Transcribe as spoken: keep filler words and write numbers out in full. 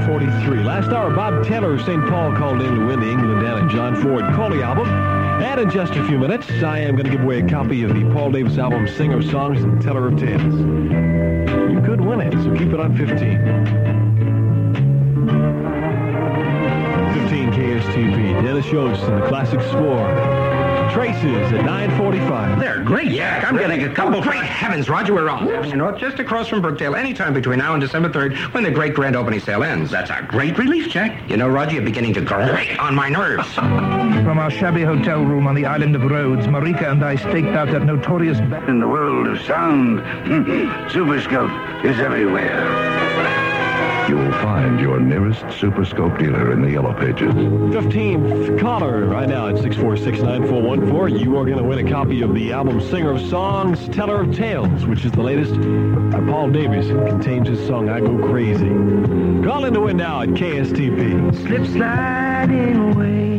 forty-three. Last hour, Bob Taylor of Saint Paul called in to win the England and John Ford Coley album. And in just a few minutes, I am going to give away a copy of the Paul Davis album, Singer of Songs and Teller of Tales. You could win it, so keep it on fifteen. fifteen K S T P. Dennis Yost and the Classic Score. Traces at nine forty-five. They're great. Yeah, I'm getting a couple. Great heavens, Roger, we're on. You know, just across from Brookdale, anytime between now and December third, when the great grand opening sale ends. That's a great relief, Jack. You know, Roger, you're beginning to grate on my nerves. From our shabby hotel room on the island of Rhodes, Marika and I staked out that notorious... Ba- In the world of sound, Superscope is everywhere. You'll find your nearest Superscope dealer in the Yellow Pages. fifteenth caller right now at six four six, nine four one four. You are going to win a copy of the album Singer of Songs, Teller of Tales, which is the latest by Paul Davis. It contains his song, I Go Crazy. Call in to win now at K S T P. Slip sliding away.